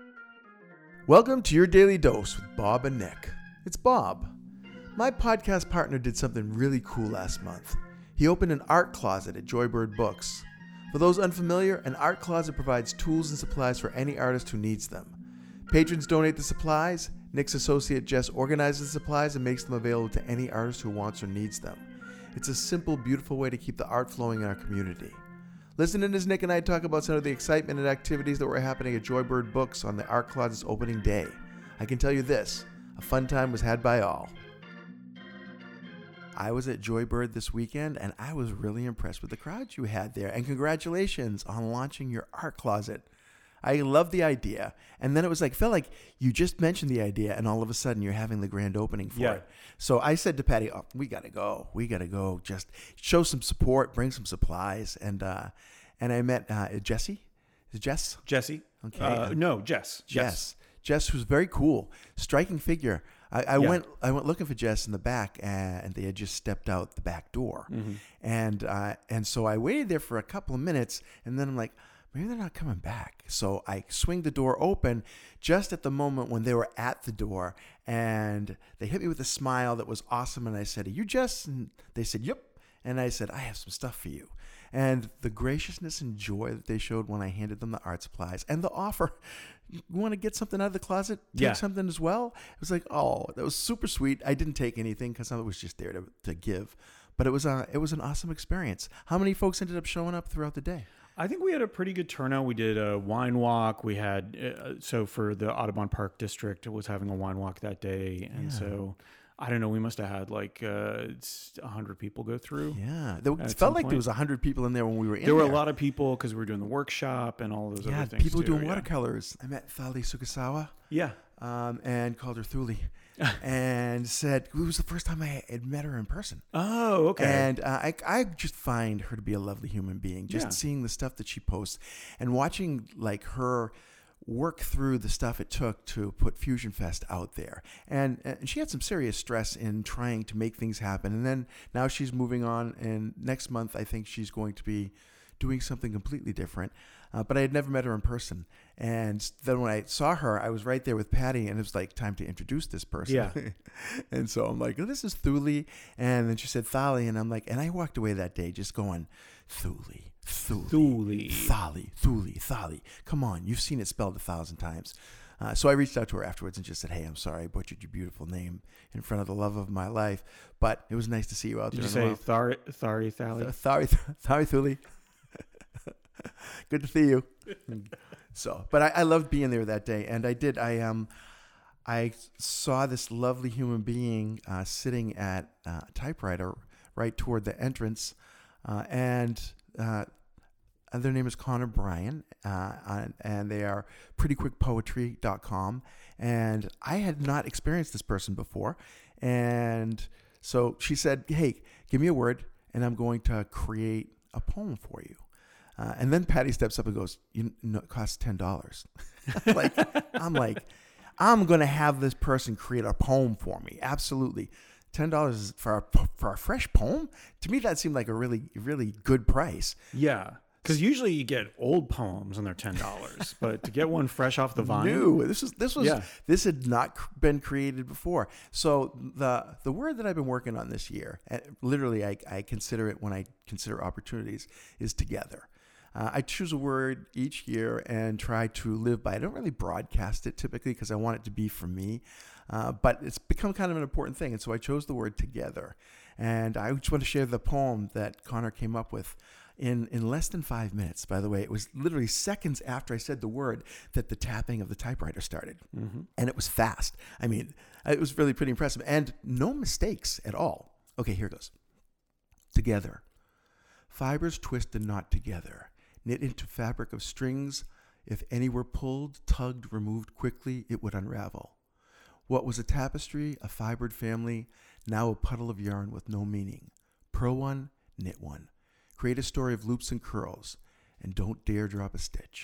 Welcome to your Daily Dose with Bob and Nick. It's Bob. My podcast partner did something really cool last month. He opened an art closet at Joybird Books. For those unfamiliar, an art closet provides tools and supplies for any artist who needs them. Patrons donate the supplies. Nick's associate Jess organizes the supplies and makes them available to any artist who wants or needs them. It's a simple, beautiful way to keep the art flowing in our community. Listen in as Nick and I talk about some of the excitement and activities that were happening at Joybird Books on the art closet's opening day. I can tell you this, a fun time was had by all. I was at Joybird this weekend and I was really impressed with the crowd you had there, and congratulations on launching your art closet. I love the idea. And then it was like, felt like you just mentioned the idea and all of a sudden you're having the grand opening for it. So I said to Patty, oh, we got to go. Just show some support, bring some supplies. And I met Jessie. Is it Jess? Jessie. Okay. No, Jess. Jess, who's very cool, striking figure. I went looking for Jess in the back, and they had just stepped out the back door. Mm-hmm. And so I waited there for a couple of minutes, and then I'm like, maybe they're not coming back. So I swing the door open just at the moment when they were at the door, and they hit me with a smile that was awesome. And I said, "Are you Jess?" And they said, "Yep." And I said, "I have some stuff for you." And the graciousness and joy that they showed when I handed them the art supplies and the offer, you want to get something out of the closet, take something as well. It was like, oh, that was super sweet. I didn't take anything because I was just there to give. But it was an awesome experience. How many folks ended up showing up throughout the day? I think we had a pretty good turnout. We did a wine walk. We had, so for the Audubon Park District, it was having a wine walk that day. And so, I don't know, we must have had like 100 people go through. Yeah. It felt like there was 100 people in there when we were in there. There were a lot of people because we were doing the workshop and all those other things. People doing watercolors. I met Thali Sukasawa. Yeah. And called her Thuli. And said it was the first time I had met her in person. Oh, okay. And I just find her to be a lovely human being. Just seeing the stuff that she posts and watching like her work through the stuff it took to put Fusion Fest out there. And she had some serious stress in trying to make things happen. And then now she's moving on. And next month, I think she's going to be doing something completely different. But I had never met her in person. And then when I saw her, I was right there with Patty, and it was like time to introduce this person. Yeah. And so I'm like, oh, this is Thuli. And then she said Thali, and I'm like, and I walked away that day just going, Thuli. Come on, you've seen it spelled 1,000 times. So I reached out to her afterwards and just said, hey, I'm sorry I butchered your beautiful name in front of the love of my life. But it was nice to see you out there. Did you say Thali? Thali Thuli. Good to see you. So, but I loved being there that day, and I saw this lovely human being sitting at a typewriter right toward the entrance, and their name is Connor Bryan, and they are prettyquickpoetry.com, and I had not experienced this person before, and so she said, hey, give me a word, and I'm going to create a poem for you. And then Patty steps up and goes, it costs $10. I'm like, I'm going to have this person create a poem for me. Absolutely. $10 for a fresh poem? To me, that seemed like a really, really good price. Yeah. Because usually you get old poems and they're $10, but to get one fresh off the vine, new. This had not been created before. So the word that I've been working on this year, and literally I consider it when I consider opportunities, is together. I choose a word each year and try to live by it. I don't really broadcast it typically because I want it to be for me, but it's become kind of an important thing. And so I chose the word together. And I just want to share the poem that Connor came up with in less than 5 minutes. By the way, it was literally seconds after I said the word that the tapping of the typewriter started. Mm-hmm. And it was fast. I mean, it was really pretty impressive. And no mistakes at all. Okay, here it goes. Together. Fibers twist and knot together. Knit into fabric of strings. If any were pulled, tugged, removed quickly, it would unravel. What was a tapestry, a fibered family, now a puddle of yarn with no meaning. Purl one, knit one. Create a story of loops and curls, and don't dare drop a stitch.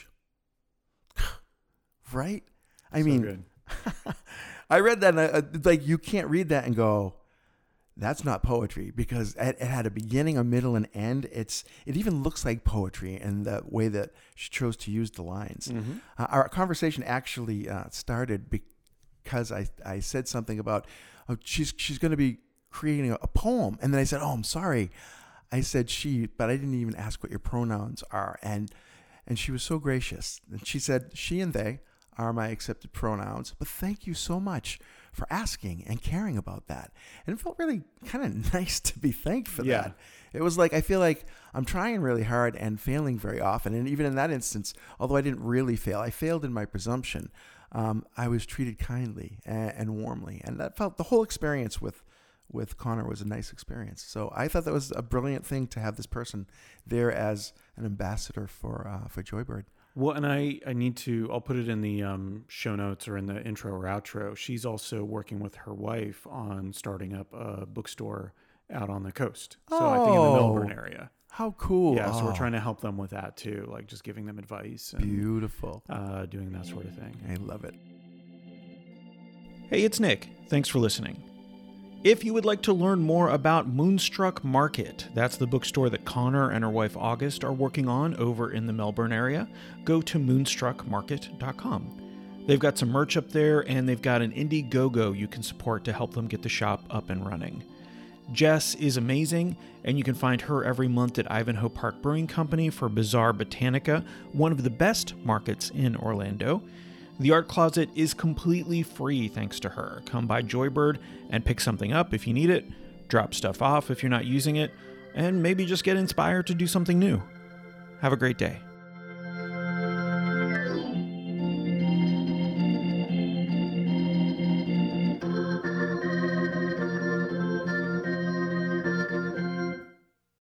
Right? I mean, good. I read that, and you can't read that and go, that's not poetry, because it had a beginning, a middle, and end. It even looks like poetry in the way that she chose to use the lines. Our conversation actually started because I said something about she's going to be creating a poem, and then I said, "Oh, I'm sorry." I said she, but I didn't even ask what your pronouns are, and she was so gracious. And she said, "She and they are my accepted pronouns, but thank you so much for asking and caring about that." And it felt really kind of nice to be thanked for that. It was like, I feel like I'm trying really hard and failing very often. And even in that instance, although I didn't really fail, I failed in my presumption. I was treated kindly and warmly. And that felt, the whole experience with Connor was a nice experience. So I thought that was a brilliant thing to have this person there as an ambassador for Joybird. Well, and I'll put it in the show notes or in the intro or outro. She's also working with her wife on starting up a bookstore out on the coast. So I think in the Melbourne area. How cool. Yeah, so we're trying to help them with that too, like just giving them advice. And, beautiful. Doing that sort of thing. I love it. Hey, it's Nick. Thanks for listening. If you would like to learn more about Moonstruck Market, that's the bookstore that Connor and her wife August are working on over in the Melbourne area, go to moonstruckmarket.com. They've got some merch up there, and they've got an Indiegogo you can support to help them get the shop up and running. Jess is amazing, and you can find her every month at Ivanhoe Park Brewing Company for Bazaar Botanica, one of the best markets in Orlando. The art closet is completely free thanks to her. Come by Joybird and pick something up if you need it, drop stuff off if you're not using it, and maybe just get inspired to do something new. Have a great day.